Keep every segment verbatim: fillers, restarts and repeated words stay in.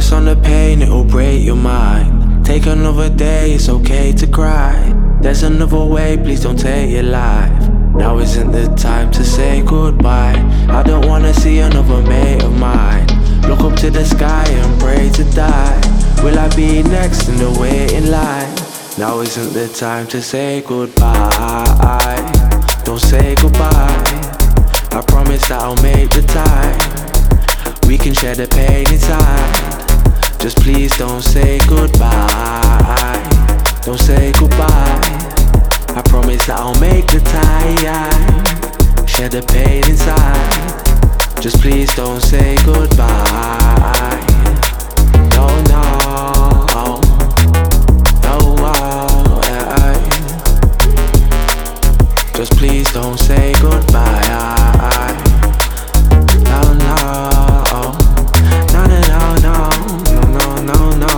focus on the pain, it'll break your mind. Take another day, it's okay to cry. There's another way, please don't take your life. Now isn't the time to say goodbye. I don't wanna see another mate of mine. Look up to the sky and pray to die. Will I be next in the waiting line? Now isn't the time to say goodbye. Don't say goodbye. I promise that I'll make the time. We can share the pain inside. Just please don't say goodbye. Don't say goodbye. I promise that I'll make the time. Share the pain inside. Just please don't say goodbye. No, no, no, yeah. Just please don't say goodbye. No, no, no, no, no, no, no, no,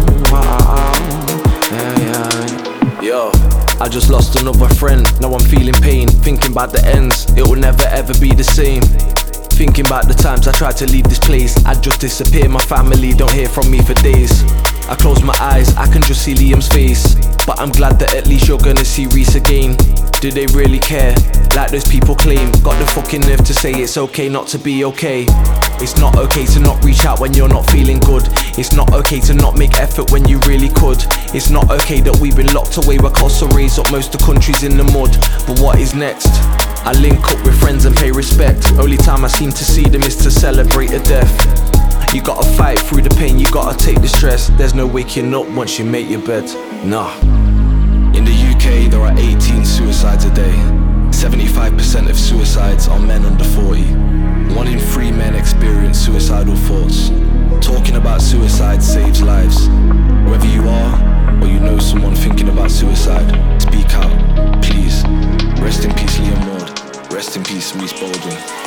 yeah, yeah. Yo, I just lost another friend. Now I'm feeling pain, thinking about the ends. It will never ever be the same. Thinking about the times I tried to leave this place. I just disappear, my family don't hear from me for days. I close my eyes, I can just see Liam's face. But I'm glad that at least you're gonna see Reese again. Do they really care, like those people claim? Got the fucking nerve to say it's okay not to be okay. It's not okay to not reach out when you're not feeling good. It's not okay to not make effort when you really could. It's not okay that we've been locked away where costs are raised up most of the countries in the mud. But what is next? I link up with friends and pay respect. Only time I seem to see them is to celebrate a death. You gotta fight through the pain, you gotta take the stress. There's no waking up once you make your bed. Nah. In the U K there are eighteen suicides a day. seventy-five percent of suicides are men under forty. One in three men experience suicidal thoughts. Talking about suicide saves lives. Whether you are or you know someone thinking about suicide, speak out, please. Rest in peace Liam Ward. Rest in peace Reese Baldwin.